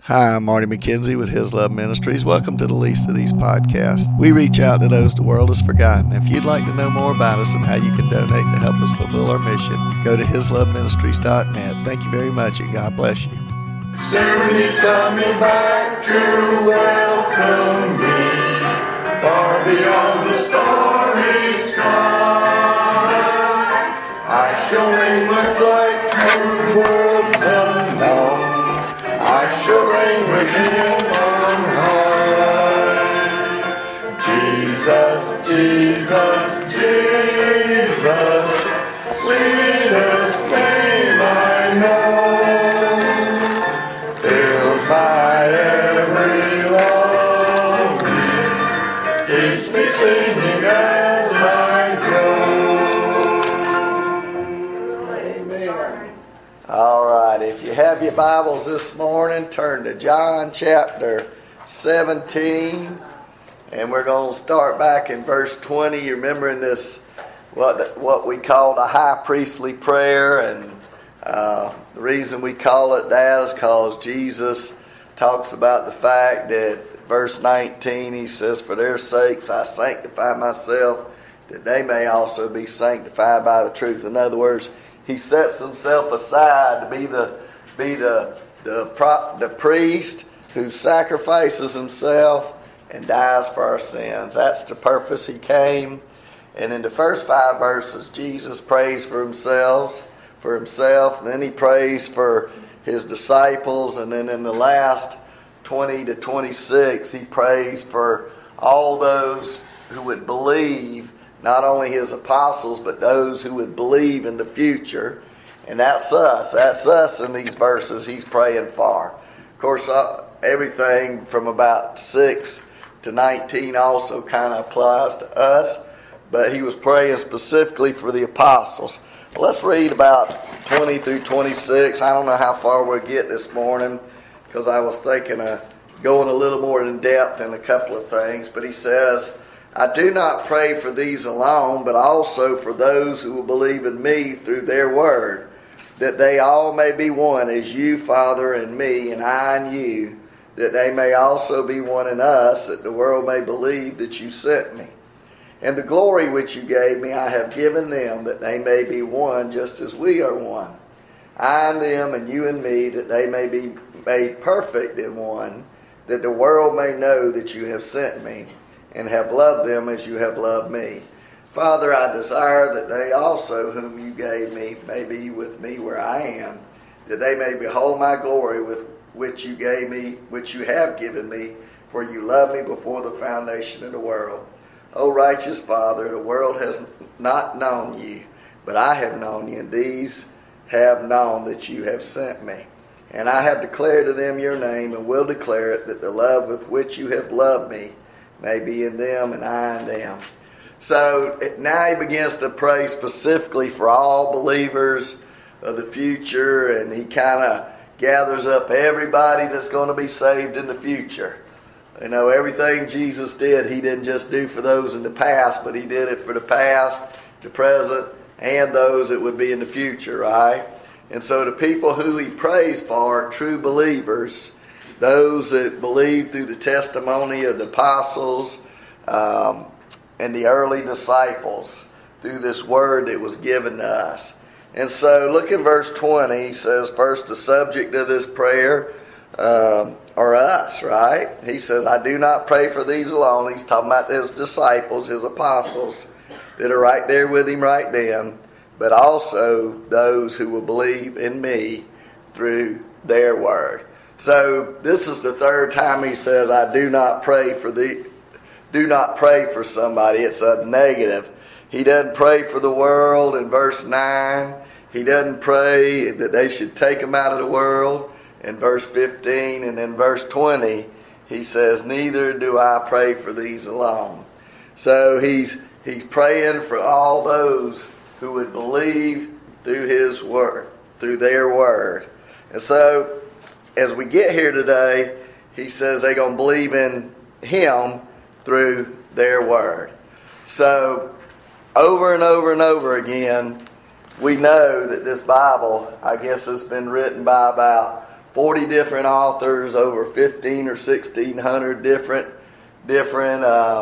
Hi, I'm Marty McKenzie with His Love Ministries. Welcome to the Least of These podcasts. We reach out to those the world has forgotten. If you'd like to know more about us and how you can donate to help us fulfill our mission, go to hisloveministries.net. Thank you very much, and God bless you. Soon he's coming back to welcome me, far beyond the starry sky. I shall wing my flight through worlds unknown. I shall reign with him on high. Jesus, Jesus, Jesus, sweetest name I know, fills my every longing, keeps me singing as I go. Amen. All right, if you have your Bibles this morning, turn to John chapter 17, and we're going to start back in verse 20. You're remembering this, what we call the high priestly prayer, and the reason we call it that is because Jesus talks about the fact that verse 19, he says, "For their sakes I sanctify myself, that they may also be sanctified by the truth." In other words, he sets himself aside to be the priest who sacrifices himself and dies for our sins. That's the purpose he came. And in the first 5 verses, Jesus prays for himself, then he prays for his disciples, and then in the last 20 to 26, he prays for all those who would believe, not only his apostles, but those who would believe in the future. And that's us. That's us in these verses he's praying for. Of course, everything from about 6 to 19 also kind of applies to us. But he was praying specifically for the apostles. Let's read about 20 through 26. I don't know how far we'll get this morning, because I was thinking of going a little more in depth in a couple of things. But he says, "I do not pray for these alone, but also for those who will believe in me through their word, that they all may be one, as you, Father, in me, and I in you, that they may also be one in us, that the world may believe that you sent me. And the glory which you gave me I have given them, that they may be one, just as we are one. I and them, and you and me, that they may be made perfect in one, that the world may know that you have sent me, and have loved them as you have loved me. Father, I desire that they also whom you gave me may be with me where I am, that they may behold my glory with which you gave me, which you have given me, for you loved me before the foundation of the world. O righteous Father, the world has not known you, but I have known you, and these have known that you have sent me. And I have declared to them your name, and will declare it, that the love with which you have loved me may be in them, and I in them." So now he begins to pray specifically for all believers of the future, and he kind of gathers up everybody that's going to be saved in the future. You know, everything Jesus did, he didn't just do for those in the past, but he did it for the past, the present, and those that would be in the future, right? And so the people who he prays for are true believers, those that believe through the testimony of the apostles and the early disciples through this word that was given to us. And so look in verse 20. He says, first, the subject of this prayer are us, right? He says, "I do not pray for these alone." He's talking about his disciples, his apostles, that are right there with him right then, but also those who will believe in me through their word. So this is the third time he says, "I do not pray for somebody." It's a negative. He doesn't pray for the world in verse 9. He doesn't pray that they should take him out of the world in verse 15. And in verse 20, he says, "Neither do I pray for these alone." So he's praying for all those who would believe through his word, through their word. And so as we get here today, he says they're going to believe in him through their word. So over and over and over again, we know that this Bible, I guess, has been written by about 40 different authors, over 15 or 1600 different 15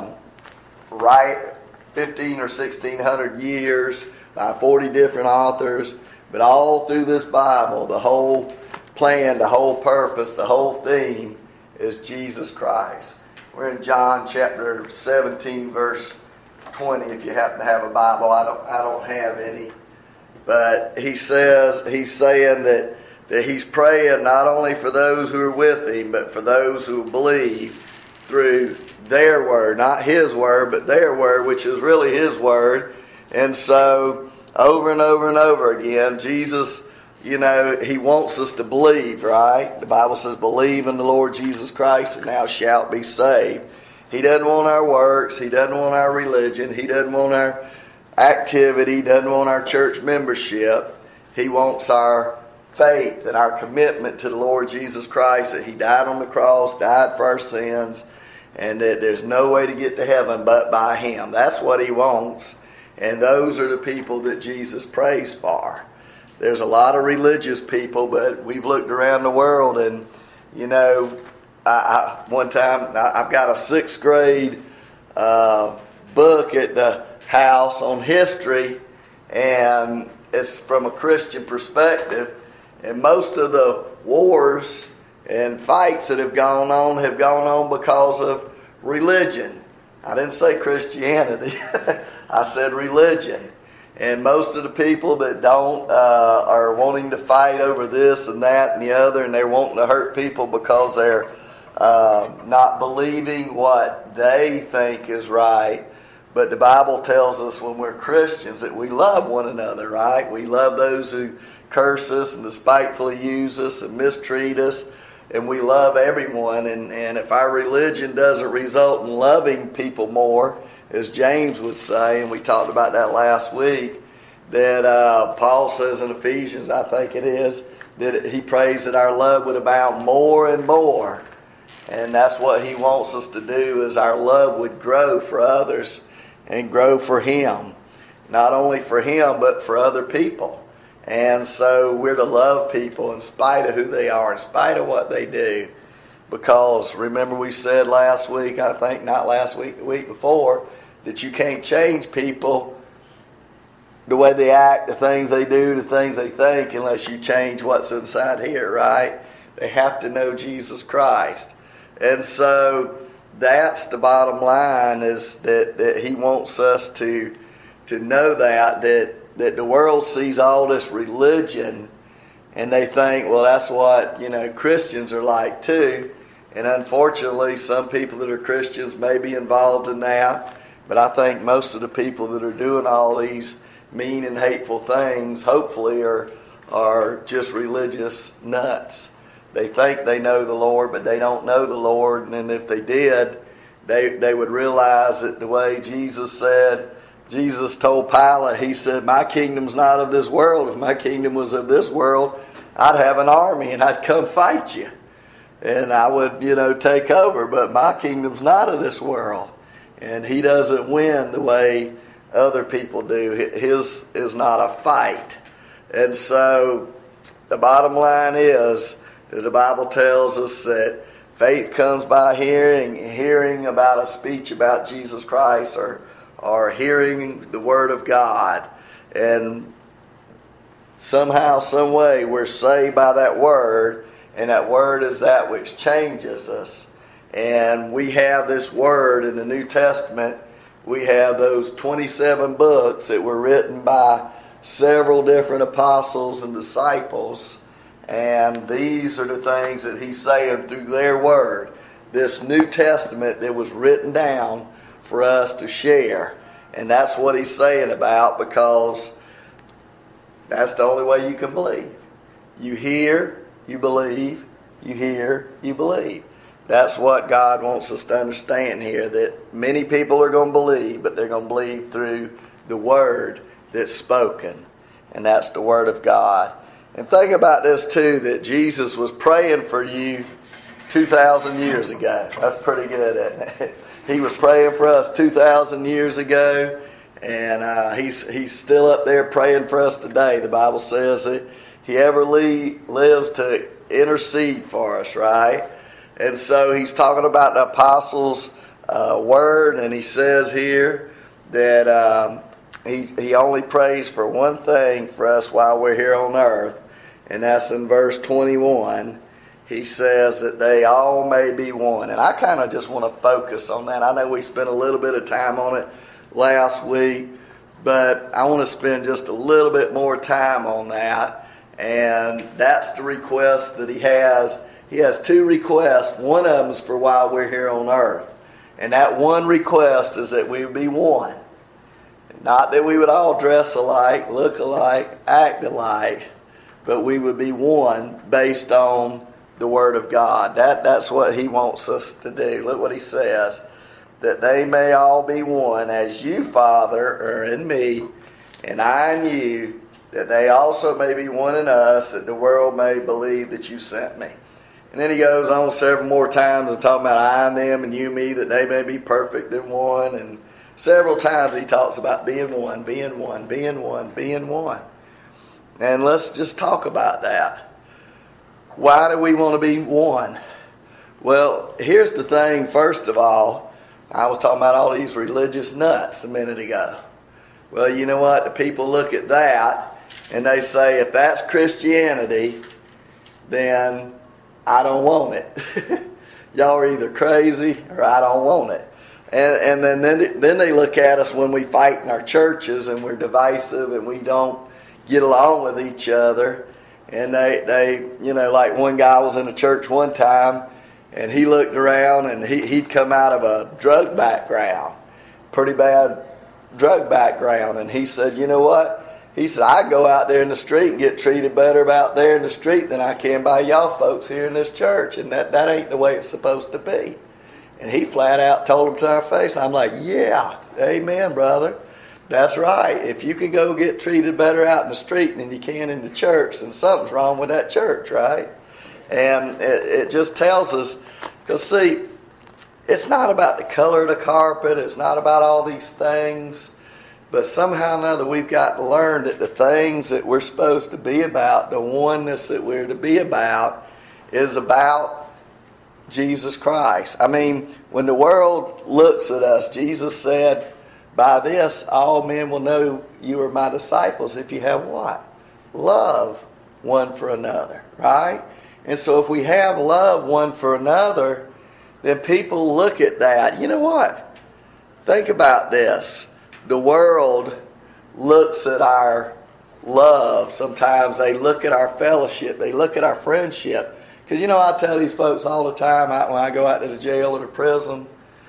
or 1600 years by 40 different authors. But all through this Bible, the whole plan, the whole purpose, the whole theme is Jesus Christ. We're in John chapter 17, verse 20. If you happen to have a Bible, I don't have any. But he's saying that he's praying not only for those who are with him, but for those who believe through their word, not his word, but their word, which is really his word. And so over and over and over again, Jesus, he wants us to believe, right? The Bible says, believe in the Lord Jesus Christ and thou shalt be saved. He doesn't want our works. He doesn't want our religion. He doesn't want our activity. He doesn't want our church membership. He wants our faith and our commitment to the Lord Jesus Christ, that he died on the cross, died for our sins, and that there's no way to get to heaven but by him. That's what he wants. And those are the people that Jesus prays for. There's a lot of religious people, but we've looked around the world, and one time I've got a 6th grade book at the house on history, and it's from a Christian perspective. And most of the wars and fights that have gone on because of religion. I didn't say Christianity. I said religion. And most of the people that don't are wanting to fight over this and that and the other, and they're wanting to hurt people because they're not believing what they think is right. But the Bible tells us when we're Christians that we love one another, right? We love those who curse us and despitefully use us and mistreat us, and we love everyone. And if our religion doesn't result in loving people more, as James would say, and we talked about that last week, that Paul says in Ephesians, I think it is, that he prays that our love would abound more and more. And that's what he wants us to do, is our love would grow for others and grow for him. Not only for him, but for other people. And so we're to love people in spite of who they are, in spite of what they do. Because remember we said last week, I think not last week, the week before, that you can't change people, the way they act, the things they do, the things they think, unless you change what's inside here, right? They have to know Jesus Christ. And so that's the bottom line, is that he wants us to know that the world sees all this religion and they think, well, that's what Christians are like too. And unfortunately, some people that are Christians may be involved in that. But I think most of the people that are doing all these mean and hateful things, hopefully, are just religious nuts. They think they know the Lord, but they don't know the Lord. And if they did, they would realize that the way Jesus said, Jesus told Pilate, he said, my kingdom's not of this world. If my kingdom was of this world, I'd have an army and I'd come fight you. And I would, take over. But my kingdom's not of this world. And he doesn't win the way other people do. His is not a fight. And so the bottom line is the Bible tells us that faith comes by hearing about a speech about Jesus Christ, or hearing the Word of God. And somehow, some way, we're saved by that Word, and that Word is that which changes us. And we have this Word in the New Testament. We have those 27 books that were written by several different apostles and disciples. And these are the things that he's saying through their Word. This New Testament that was written down for us to share. And that's what he's saying about, because that's the only way you can believe. You hear, you believe. You hear, you believe. That's what God wants us to understand here, that many people are going to believe, but they're going to believe through the Word that's spoken. And that's the Word of God. And think about this too, that Jesus was praying for you 2,000 years ago. That's pretty good, isn't it? He was praying for us 2,000 years ago, and he's still up there praying for us today. The Bible says that he ever lives to intercede for us, right? And so he's talking about the apostles' word, and he says here that he only prays for one thing for us while we're here on earth, and that's in verse 21. He says that they all may be one. And I kind of just want to focus on that. I know we spent a little bit of time on it last week, but I want to spend just a little bit more time on that. And that's the request that he has. He has two requests. One of them is for while we're here on earth. And that one request is that we would be one. Not that we would all dress alike, look alike, act alike, but we would be one based on the Word of God. That's what he wants us to do. Look what he says. That they may all be one, as you, Father, are in me, and I in you, that they also may be one in us, that the world may believe that you sent me. And then he goes on several more times and talking about I and them and you me, that they may be perfect in one. And several times he talks about being one, being one, being one, being one. And let's just talk about that. Why do we want to be one? Well, here's the thing, first of all. I was talking about all these religious nuts a minute ago. Well, you know what? The people look at that and they say, if that's Christianity, then I don't want it. Y'all are either crazy or I don't want it. And then they look at us when we fight in our churches and we're divisive and we don't get along with each other. And they like one guy was in a church one time and he looked around and he'd come out of a drug background, pretty bad drug background. And he said, you know what? He said, I go out there in the street and get treated better out there in the street than I can by y'all folks here in this church. And that ain't the way it's supposed to be. And he flat out told him to our face. I'm like, yeah, amen, brother. That's right. If you can go get treated better out in the street than you can in the church, then something's wrong with that church, right? And it just tells us, because see, it's not about the color of the carpet. It's not about all these things. But somehow or another, we've got to learn that the things that we're supposed to be about, the oneness that we're to be about, is about Jesus Christ. I mean, when the world looks at us, Jesus said, by this, all men will know you are my disciples if you have what? Love one for another, right? And so if we have love one for another, then people look at that. You know what? Think about this. The world looks at our love. Sometimes they look at our fellowship. They look at our friendship. Because, I tell these folks all the time when I go out to the jail or the prison,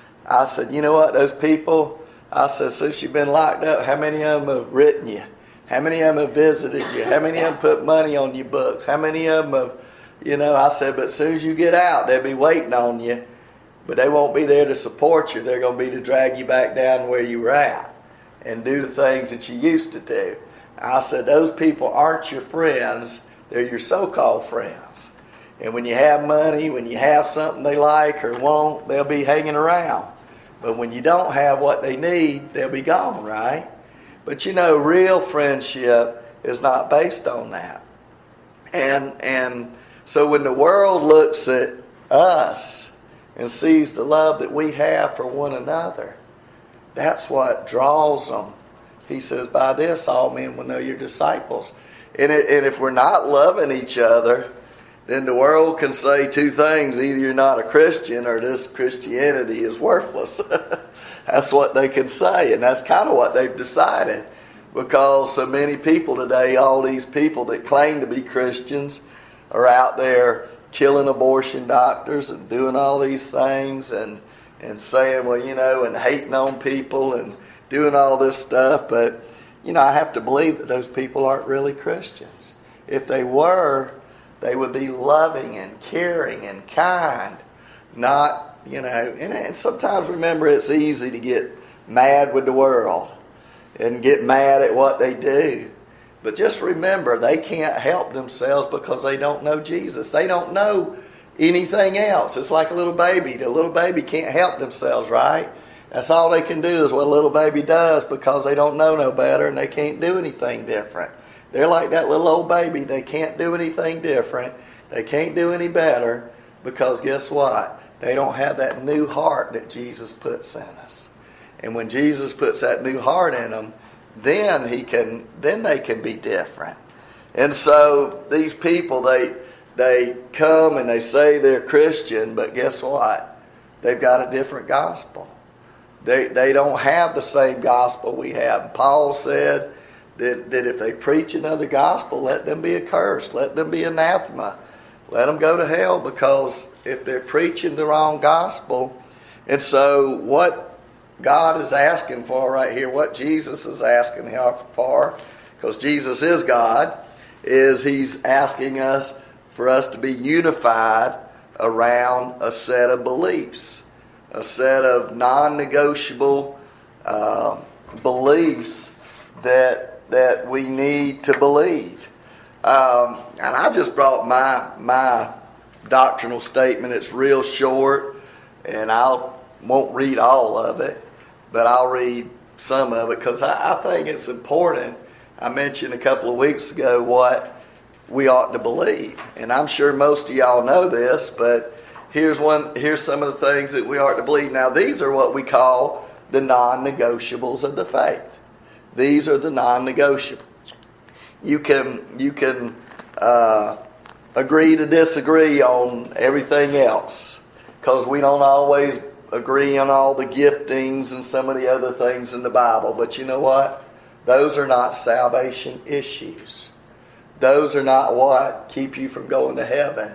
I said, you know what, those people, I said, since you've been locked up, how many of them have written you? How many of them have visited you? How many of them put money on your books? How many of them have, I said, but as soon as you get out, they'll be waiting on you. But they won't be there to support you. They're going to be to drag you back down where you were at and do the things that you used to do. I said, those people aren't your friends. They're your so-called friends. And when you have money, when you have something they like or want, they'll be hanging around. But when you don't have what they need, they'll be gone, right? But real friendship is not based on that. And so when the world looks at us and sees the love that we have for one another, that's what draws them. He says, by this all men will know you're disciples. And if we're not loving each other, then the world can say two things. Either you're not a Christian or this Christianity is worthless. That's what they can say, and that's kind of what they've decided. Because so many people today, all these people that claim to be Christians, are out there killing abortion doctors and doing all these things and saying, well, and hating on people and doing all this stuff. But, I have to believe that those people aren't really Christians. If they were, they would be loving and caring and kind, not, and sometimes remember it's easy to get mad with the world and get mad at what they do. But just remember, they can't help themselves because they don't know Jesus. They don't know anything else. It's like a little baby. The little baby can't help themselves, right? That's all they can do is what a little baby does because they don't know no better and they can't do anything different. They're like that little old baby. They can't do anything different. They can't do any better because guess what? They don't have that new heart that Jesus puts in us. And when Jesus puts that new heart in them, then they can be different. And so these people, they come and they say they're Christian, but guess what? They've got a different gospel. They don't have the same gospel we have. And Paul said that if they preach another gospel, let them be accursed. Let them be anathema. Let them go to hell, because if they're preaching the wrong gospel. And so what God is asking for right here, what Jesus is asking for, because Jesus is God, is He's asking us for us to be unified around a set of beliefs, a set of non-negotiable beliefs that we need to believe. And I just brought my doctrinal statement. It's real short, and I won't read all of it, but I'll read some of it because I think it's important. I mentioned a couple of weeks ago what we ought to believe, and I'm sure most of y'all know this, but here's some of the things that we ought to believe. Now, these are what we call the non-negotiables of the faith. These are the non-negotiables. You can agree to disagree on everything else, because we don't always agree on all the giftings and some of the other things in the Bible. But you know what? Those are not salvation issues. Those are not what keep you from going to heaven.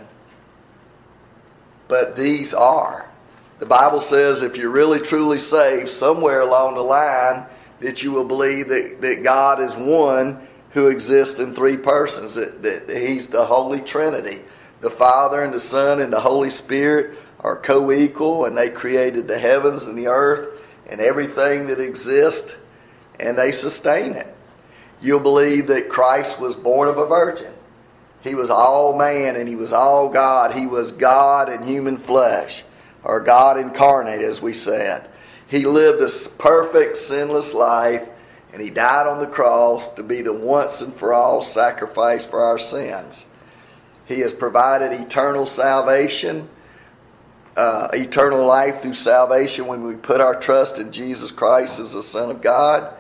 But these are. The Bible says if you're really truly saved, somewhere along the line, that you will believe that God is one who exists in three persons. That He's the Holy Trinity. The Father and the Son and the Holy Spirit are co-equal, and they created the heavens and the earth and everything that exists, and they sustain it. You'll believe that Christ was born of a virgin. He was all man and He was all God. He was God in human flesh, or God incarnate, as we said. He lived a perfect, sinless life, and He died on the cross to be the once and for all sacrifice for our sins. He has provided eternal salvation, eternal life through salvation when we put our trust in Jesus Christ as the Son of God.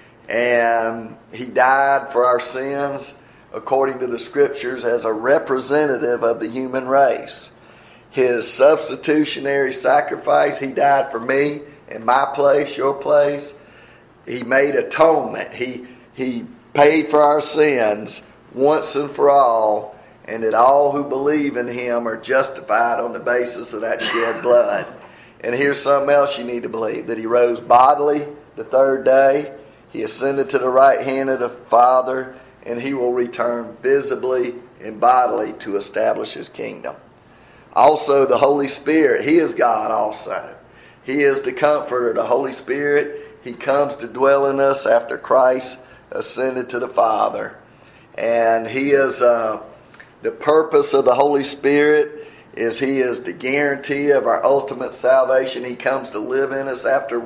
And He died for our sins according to the Scriptures as a representative of the human race. His substitutionary sacrifice, He died for me in my place, your place. He made atonement. He paid for our sins once and for all, and that all who believe in Him are justified on the basis of that shed blood. And here's something else you need to believe, that He rose bodily the third day. He ascended to the right hand of the Father, and He will return visibly and bodily to establish His kingdom. Also, the Holy Spirit, He is God also. He is the Comforter, the Holy Spirit. He comes to dwell in us after Christ ascended to the Father. And He is the purpose of the Holy Spirit is He is the guarantee of our ultimate salvation. He comes to live in us after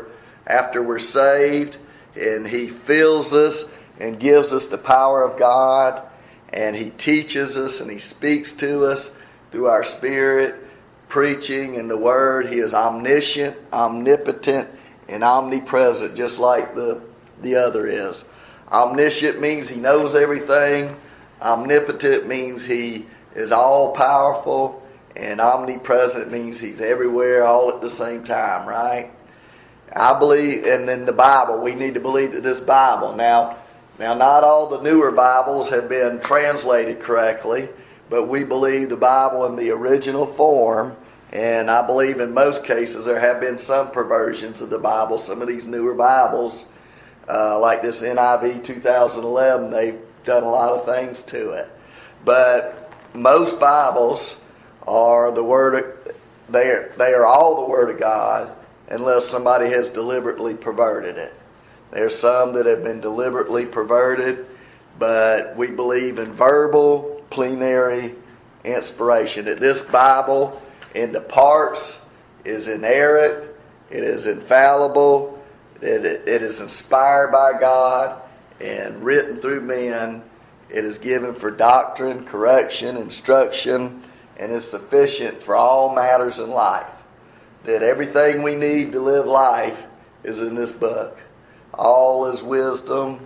we're saved. And He fills us and gives us the power of God, and He teaches us and He speaks to us through our spirit, preaching and the Word. He is omniscient, omnipotent, and omnipresent, just like the other is. Omniscient means He knows everything. Omnipotent means He is all-powerful, and omnipresent means He's everywhere all at the same time, right? I believe, and in the Bible, we need to believe that this Bible. Now, not all the newer Bibles have been translated correctly, but we believe the Bible in the original form, and I believe in most cases there have been some perversions of the Bible. Some of these newer Bibles, like this NIV 2011, they've done a lot of things to it. But most Bibles are the Word. They are all the Word of God, unless somebody has deliberately perverted it. There's some that have been deliberately perverted, but we believe in verbal, plenary inspiration. That this Bible, in the parts, is inerrant, it is infallible, it is inspired by God, and written through men, It is given for doctrine, correction, instruction, and is sufficient for all matters in life. That everything we need to live life is in this book. All is wisdom,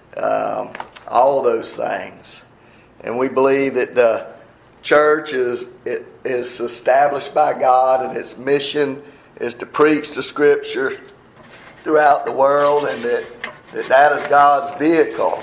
all those things. And we believe that the church is established by God, and its mission is to preach the Scripture throughout the world, and that is God's vehicle.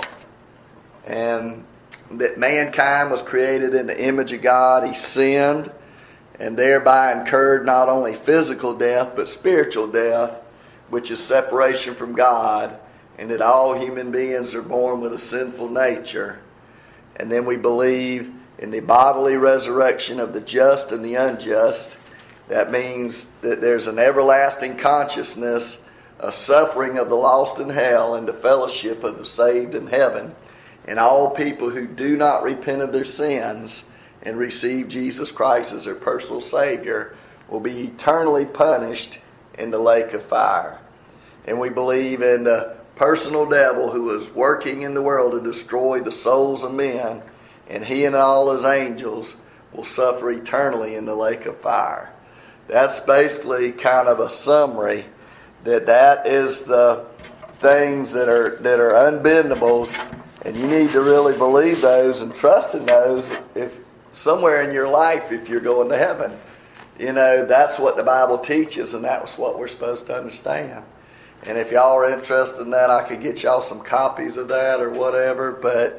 And that mankind was created in the image of God. He sinned and thereby incurred not only physical death but spiritual death, which is separation from God, and that all human beings are born with a sinful nature. And then we believe in the bodily resurrection of the just and the unjust. That means that there's an everlasting consciousness, a suffering of the lost in hell, and the fellowship of the saved in heaven. And all people who do not repent of their sins and receive Jesus Christ as their personal Savior will be eternally punished in the lake of fire. And we believe in the personal devil who is working in the world to destroy the souls of men, and he and all his angels will suffer eternally in the lake of fire. That's basically kind of a summary that is the things that are unbendables, and you need to really believe those and trust in those if somewhere in your life if you're going to heaven. That's what the Bible teaches, and that's what we're supposed to understand. And if y'all are interested in that, I could get y'all some copies of that or whatever, but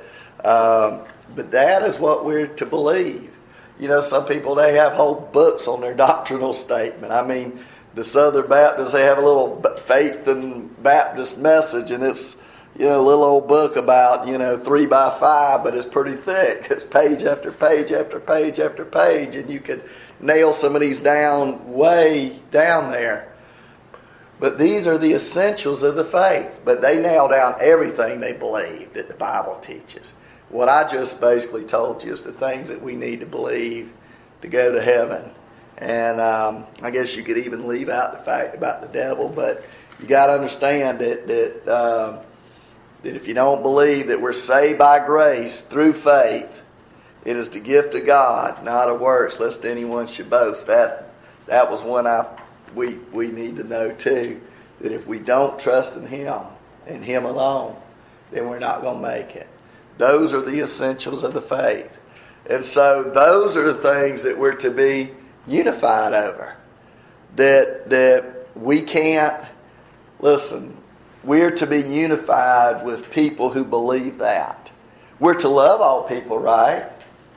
that is what we're to believe. Some people, they have whole books on their doctrinal statement. I mean, the Southern Baptists, they have a little faith and Baptist message, and it's, a little old book about, 3 by 5, but it's pretty thick. It's page after page after page after page, and you could nail some of these down way down there. But these are the essentials of the faith. But they nail down everything they believe that the Bible teaches. What I just basically told you is the things that we need to believe to go to heaven. And I guess you could even leave out the fact about the devil, but you got to understand that if you don't believe that we're saved by grace through faith, it is the gift of God, not of works, lest anyone should boast. That was one we need to know too, that if we don't trust in Him and Him alone, then we're not going to make it. Those are the essentials of the faith. And so those are the things that we're to be unified over. That we can't, listen, we're to be unified with people who believe that. We're to love all people, right?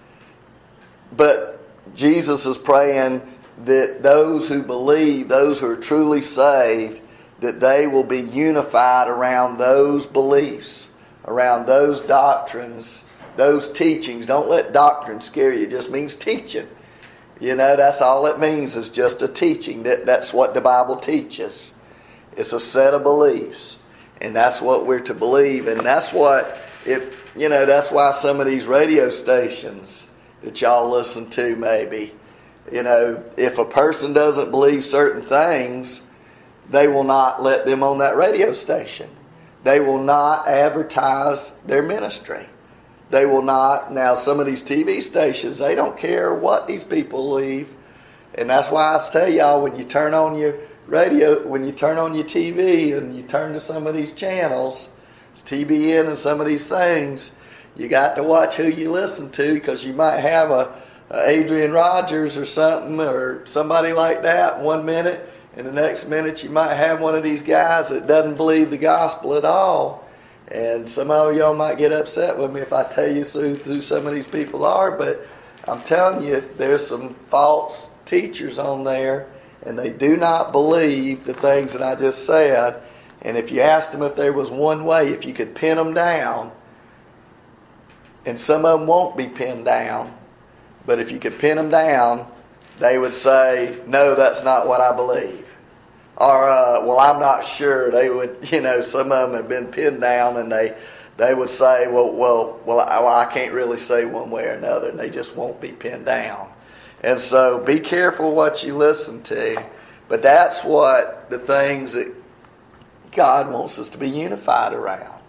But Jesus is praying that those who believe, those who are truly saved, that they will be unified around those beliefs, around those doctrines, those teachings. Don't let doctrine scare you. It just means teaching. That's all it means, is just a teaching. That's what the Bible teaches. It's a set of beliefs. And that's what we're to believe. And that's what, that's why some of these radio stations that y'all listen to maybe, if a person doesn't believe certain things, they will not let them on that radio station. They will not advertise their ministry. They will not. Now, some of these TV stations, they don't care what these people believe. And that's why I tell y'all, when you turn on your radio, when you turn on your TV and you turn to some of these channels, it's TBN and some of these things, you got to watch who you listen to, because you might have a Adrian Rogers or something, or somebody like that 1 minute, and the next minute you might have one of these guys that doesn't believe the gospel at all. And some of y'all might get upset with me if I tell you who some of these people are, but I'm telling you, there's some false teachers on there, and they do not believe the things that I just said. And if you asked them if there was one way, if you could pin them down, and some of them won't be pinned down, but if you could pin them down, they would say, no, that's not what I believe. Or, well, I'm not sure. They would, some of them have been pinned down, and they would say, well, I can't really say one way or another, and they just won't be pinned down. And so be careful what you listen to. But that's what the things that God wants us to be unified around.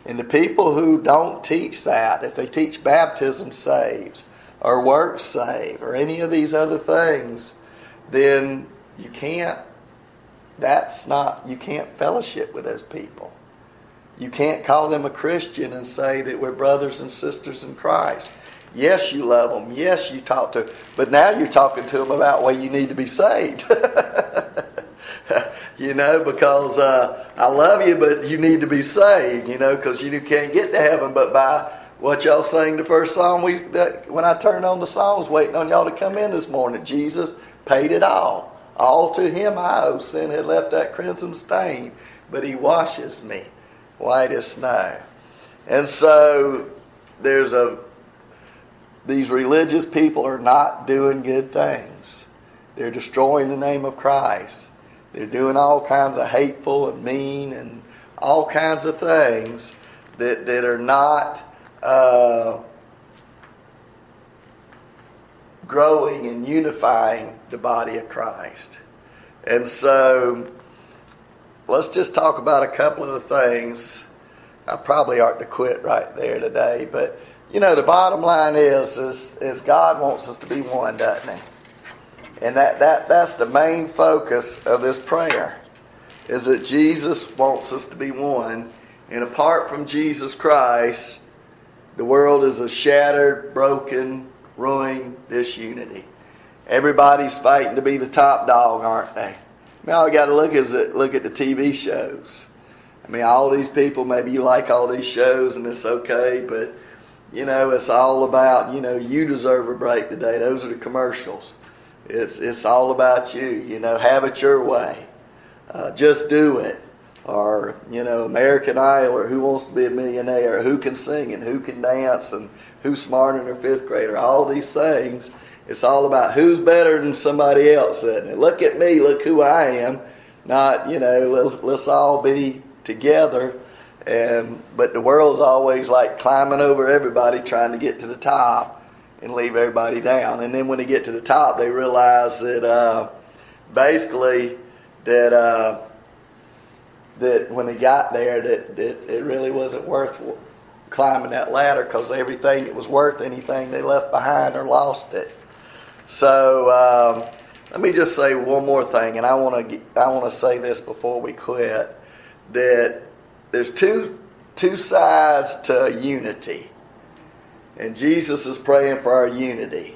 And the people who don't teach that, if they teach baptism saves, or works save, or any of these other things, then you can't fellowship with those people. You can't call them a Christian and say that we're brothers and sisters in Christ. Yes, you love them. Yes, you talk to them. But now you're talking to them about why you need to be saved. Because I love you, but you need to be saved, because you can't get to heaven. But by what y'all sang the first song, when I turned on the songs, waiting on y'all to come in this morning, Jesus paid it all. All to him I owe. Sin had left that crimson stain, but he washes me white as snow. And so these religious people are not doing good things. They're destroying the name of Christ. They're doing all kinds of hateful and mean and all kinds of things that are not growing and unifying the body of Christ. And so let's just talk about a couple of the things. I probably ought to quit right there today, but the bottom line is God wants us to be one, doesn't he? And that's the main focus of this prayer, is that Jesus wants us to be one. And apart from Jesus Christ, the world is a shattered, broken, ruined disunity. Everybody's fighting to be the top dog, aren't they? All you got to look at the TV shows. All these people, maybe you like all these shows and it's okay, but it's all about, you deserve a break today. Those are the commercials. It's all about you, have it your way. Just do it. Or, American Idol, or Who Wants to Be a Millionaire, or who can sing and who can dance and who's smarter than their fifth grader. All these things, it's all about who's better than somebody else. And look at me, look who I am. Not, let's all be together. But the world's always like climbing over everybody, trying to get to the top and leave everybody down. And then when they get to the top, they realize that that when they got there, that it really wasn't worth climbing that ladder, because everything that was worth anything they left behind or lost it. So let me just say one more thing, and I want to say this before we quit, that there's two sides to unity. And Jesus is praying for our unity.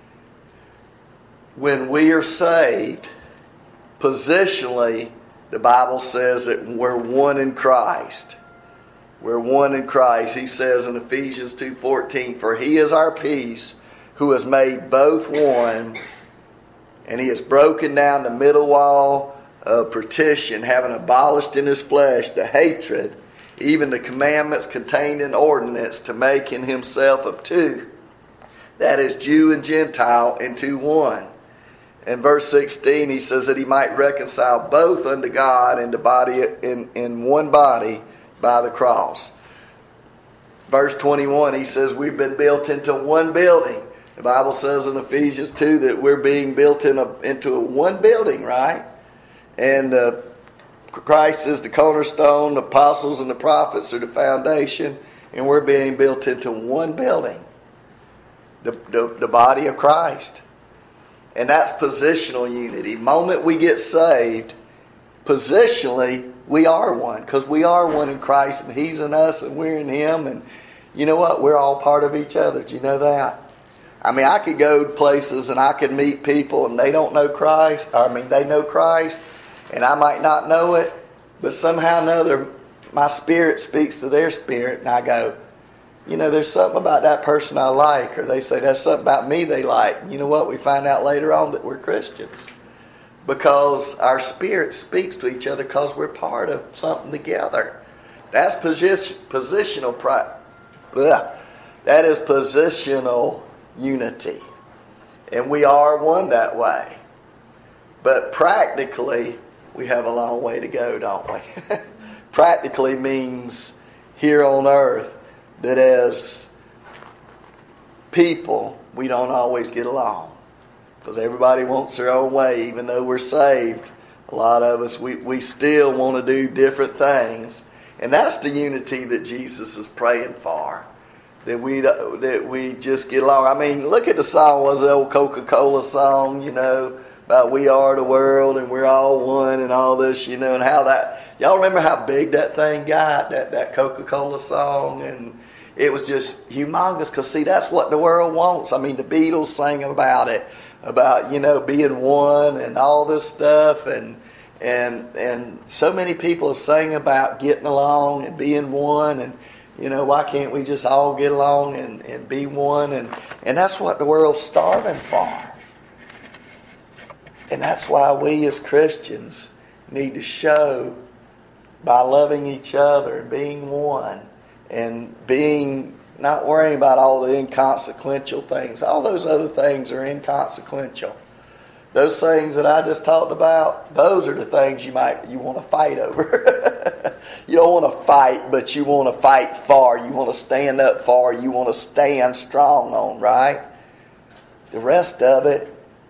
When we are saved, positionally, the Bible says that we're one in Christ. We're one in Christ. He says in Ephesians 2:14, "For he is our peace, who has made both one, and he has broken down the middle wall of partition, having abolished in his flesh the hatred, even the commandments contained in ordinance, to make in himself of two, that is, Jew and Gentile, into one." In verse 16, he says that he might reconcile both unto God in the body, in one body by the cross. Verse 21, he says we've been built into one building. The Bible says in Ephesians 2 that we're being built into one building, right? And Christ is the cornerstone, the apostles and the prophets are the foundation, and we're being built into one building, the body of Christ. And that's positional unity. The moment we get saved, positionally, we are one, because we are one in Christ, and he's in us and we're in him. And you know what? We're all part of each other. Do you know that? I could go places and I could meet people and they don't know Christ. They know Christ and I might not know it, but somehow or another my spirit speaks to their spirit and I go, there's something about that person I like, or they say there's something about me they like. You know what? We find out later on that we're Christians, because our spirit speaks to each other because we're part of something together. That's positional pride. That is positional unity. And we are one that way. But practically, we have a long way to go, don't we? Practically means here on earth that as people, we don't always get along. Because everybody wants their own way. Even though we're saved, a lot of us, we still want to do different things. And that's the unity that Jesus is praying for. That we just get along. I mean, look at the song, was the old Coca-Cola song, about we are the world and we're all one and all this, and how that, y'all remember how big that thing got, that Coca-Cola song? And it was just humongous, because see, that's what the world wants. I mean, the Beatles sang about it, about, being one and all this stuff, and so many people have sang about getting along and being one, and why can't we just all get along and be one? And that's what the world's starving for. And that's why we as Christians need to show, by loving each other and being one, and not worrying about all the inconsequential things. All those other things are inconsequential. Those things that I just talked about, those are the things you want to fight over. You don't want to fight, but you want to fight for. You want to stand up for. You want to stand strong on, right? The rest of it,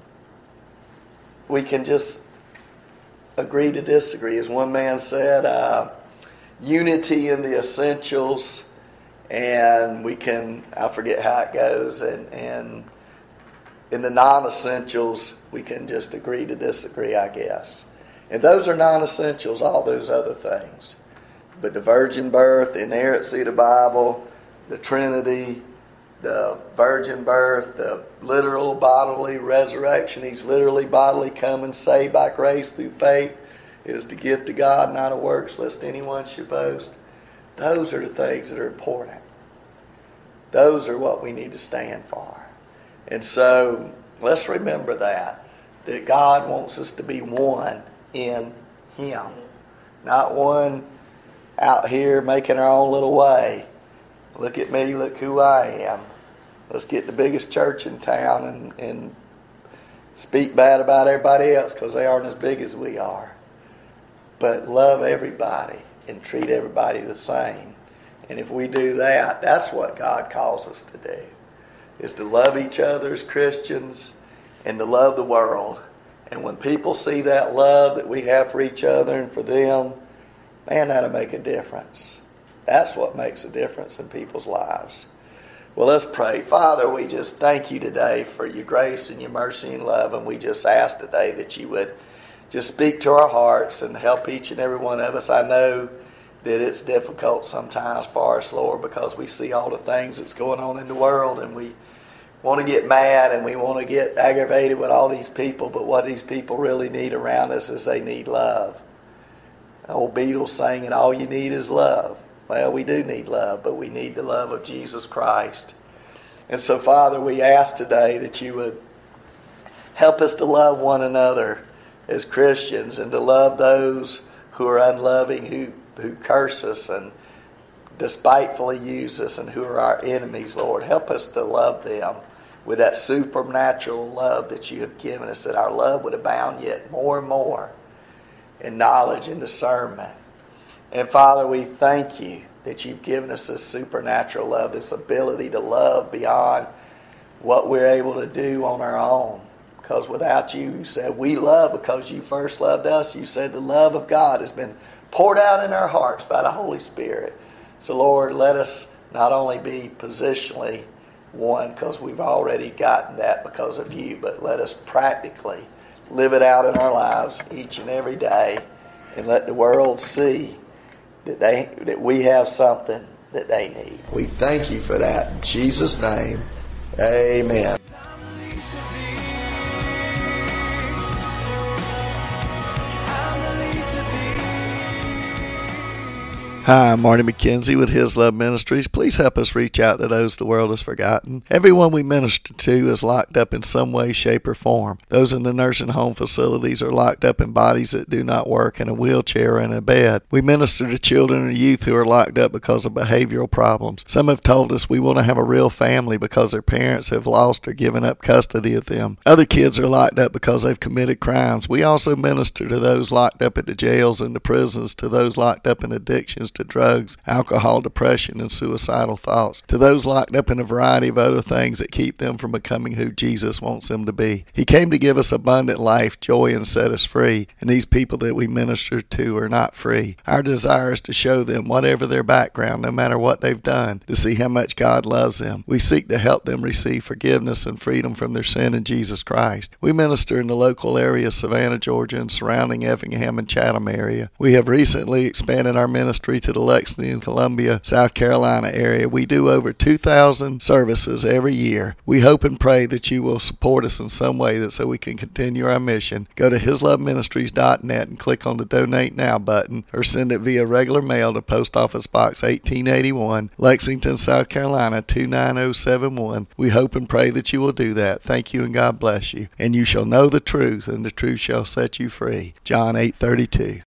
we can just agree to disagree. As one man said, unity in the essentials, and we can, I forget how it goes, and in the non-essentials, we can just agree to disagree, I guess. And those are non-essentials, all those other things. But the virgin birth, the inerrancy of the Bible, the Trinity, the virgin birth, the literal bodily resurrection. He's literally bodily come and saved by grace through faith. It is the gift of God, not of works, lest anyone should boast. Those are the things that are important. Those are what we need to stand for. And so let's remember that God wants us to be one in Him. Not one out here making our own little way. Look at me, look who I am. Let's get the biggest church in town and speak bad about everybody else because they aren't as big as we are. But love everybody and treat everybody the same. And if we do that, that's what God calls us to do. Is to love each other as Christians and to love the world. And when people see that love that we have for each other and for them, man, that'll make a difference. That's what makes a difference in people's lives. Well, let's pray. Father, we just thank you today for your grace and your mercy and love, and we just ask today that you would just speak to our hearts and help each and every one of us. I know that it's difficult sometimes for us, Lord, because we see all the things that's going on in the world, and we want to get mad and we want to get aggravated with all these people, but what these people really need around us is they need love. The old Beatles sang it, all you need is love. Well, we do need love, but we need the love of Jesus Christ. And so, Father, we ask today that you would help us to love one another as Christians and to love those who are unloving, who curse us and despitefully use us and who are our enemies, Lord. Help us to love them with that supernatural love that you have given us, that our love would abound yet more and more in knowledge and discernment. And Father, we thank you that you've given us this supernatural love, this ability to love beyond what we're able to do on our own. Because without you, you said we love because you first loved us. You said the love of God has been poured out in our hearts by the Holy Spirit. So Lord, let us not only be positionally one because we've already gotten that because of you, but let us practically live it out in our lives each and every day and let the world see that we have something that they need. We thank you for that. In Jesus' name, amen. Hi, I'm Marty McKenzie with His Love Ministries. Please help us reach out to those the world has forgotten. Everyone we minister to is locked up in some way, shape, or form. Those in the nursing home facilities are locked up in bodies that do not work, in a wheelchair or in a bed. We minister to children and youth who are locked up because of behavioral problems. Some have told us we want to have a real family because their parents have lost or given up custody of them. Other kids are locked up because they've committed crimes. We also minister to those locked up at the jails and the prisons, to those locked up in addictions, to drugs, alcohol, depression, and suicidal thoughts, to those locked up in a variety of other things that keep them from becoming who Jesus wants them to be. He came to give us abundant life, joy, and set us free, and these people that we minister to are not free. Our desire is to show them, whatever their background, no matter what they've done, to see how much God loves them. We seek to help them receive forgiveness and freedom from their sin in Jesus Christ. We minister in the local area of Savannah, Georgia, and surrounding Effingham and Chatham area. We have recently expanded our ministry to the Lexington, Columbia, South Carolina area. We do over 2,000 services every year. We hope and pray that you will support us in some way so we can continue our mission. Go to hisloveministries.net and click on the Donate Now button, or send it via regular mail to Post Office Box 1881, Lexington, South Carolina 29071. We hope and pray that you will do that. Thank you, and God bless you. And you shall know the truth, and the truth shall set you free. John 8:32.